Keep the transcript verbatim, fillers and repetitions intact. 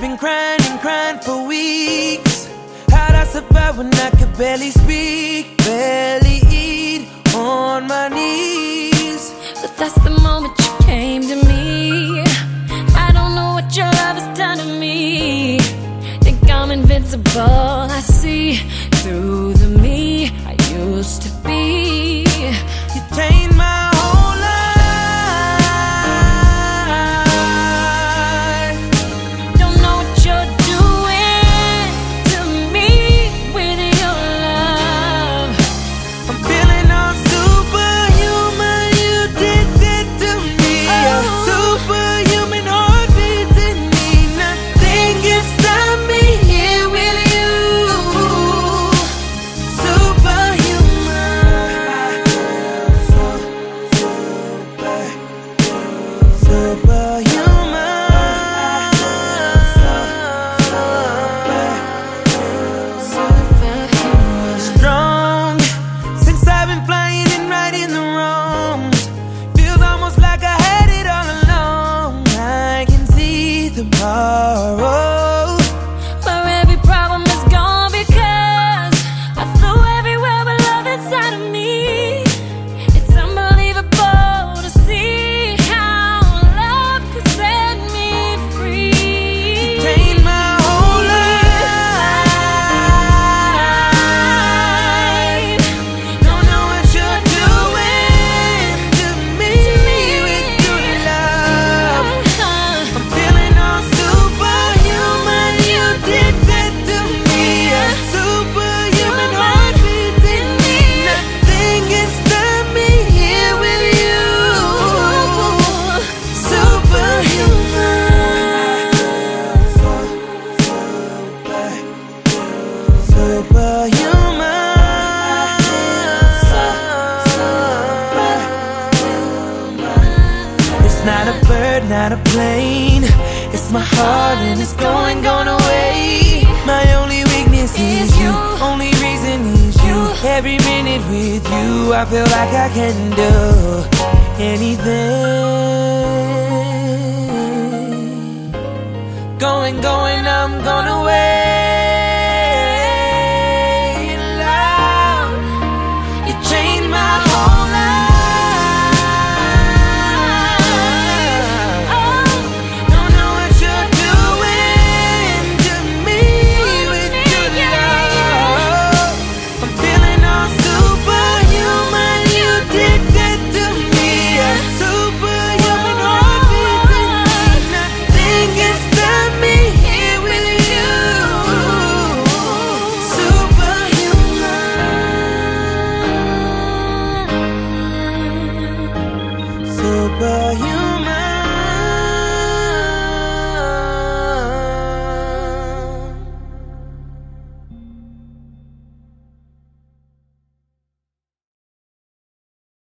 been crying and crying for weeks. How'd I survive when I could barely speak, barely eat, on my knees? But that's the moment you came to me. I don't know what your love has done to me. Think I'm invincible, I see through the me I used to be. You changed my whole life. Don't know what you're doing to me with your love. I'm feeling all superhuman. You did that to me. A superhuman heartbeat in me. Nothing can stop me here with you. Superhuman. Superhuman. Strong. Since I've been flying and righting the wrongs. Feels almost like I had it all along. I can see tomorrow. Where every problem is gone because I flew everywhere with love inside of me. It's unbelievable to see how love could set me free. Changed my whole life. Don't know what you're doing to me with your love. I'm feeling all superhuman. You did that to me. A superhuman heartbeat in me. Nothing can stop me here with you. Superhuman. Superhuman. It's not a bird, not a plane. It's my heart and it's going, going away. My only weakness is you. Only reason is you. Every minute with you, I feel like I can do anything. Going, going, I'm going away.